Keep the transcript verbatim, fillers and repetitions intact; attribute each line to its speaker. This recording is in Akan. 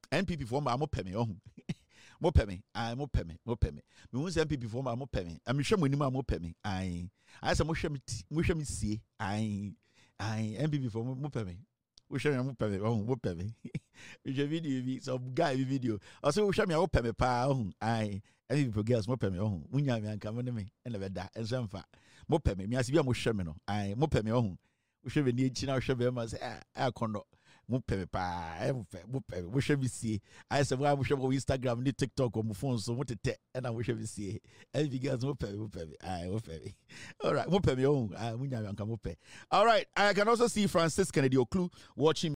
Speaker 1: N P P for my mo peme ohun. Mo peme. I mo peme. Mo peme. Me won say N P P for my mo peme. I me hwe mo ni ma mo peme. I I say mo hwe me mo hwe me sie. I I N P P for mo peme. We show me mo peme ohun mo peme. We show video vi some guy video. I say we show me mo peme pa ohun. I N P P for girls mo peme ohun. Munya me anka mo ne me. E na be da. Enso mfa. Mo peme. Me asibia mo hwe me no. I mo peme ohun. We show me ni chi na we show be ma say ah kondo. Mo peme pa e mo fe mo peme mo hwe me sie I say mo hwe mo Instagram ni TikTok or mo phone so mo tete e na mo hwe me sie e bi girls mo peme mo peme ai mo peme all right mo peme oh ah mo nya anka mo pe all right I can also see Francis Kennedy Oklu watching